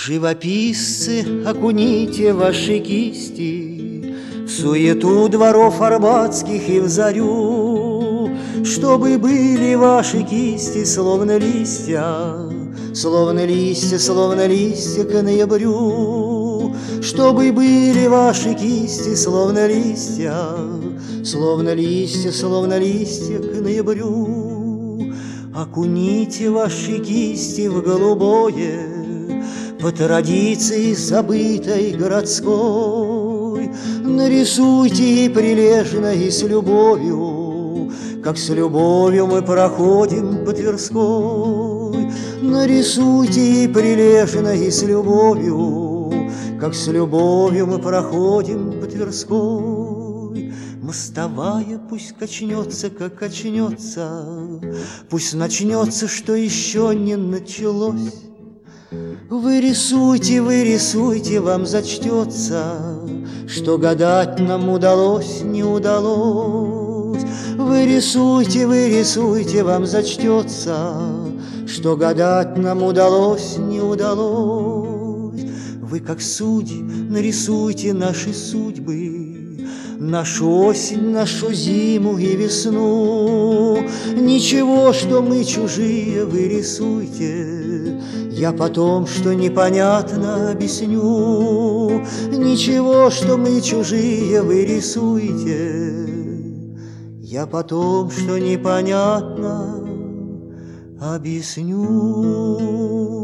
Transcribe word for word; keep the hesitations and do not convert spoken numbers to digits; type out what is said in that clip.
Живописцы, окуните ваши кисти в суету дворов арбатских и в зарю, чтобы были ваши кисти словно листья, словно листья, словно листья к ноябрю, чтобы были ваши кисти словно листья, словно листья, словно листья к ноябрю. Окуните ваши кисти в голубое, по традиции забытой городской, нарисуйте и прилежно, и с любовью, как с любовью мы проходим по Тверской. Нарисуйте и прилежно, и с любовью, как с любовью мы проходим по Тверской. Мостовая пусть качнется, как качнется, пусть начнется, что еще не началось. Вы рисуйте, вы рисуйте, вам зачтется, что гадать нам удалось, не удалось. Вы рисуйте, вы рисуйте, вам зачтется, что гадать нам удалось, не удалось. Вы, как судьи, нарисуйте наши судьбы, нашу осень, нашу зиму и весну. Ничего, что мы чужие, вы рисуйте, я потом, что непонятно, объясню. Ничего, что мы чужие, вы рисуйте, я потом, что непонятно, объясню.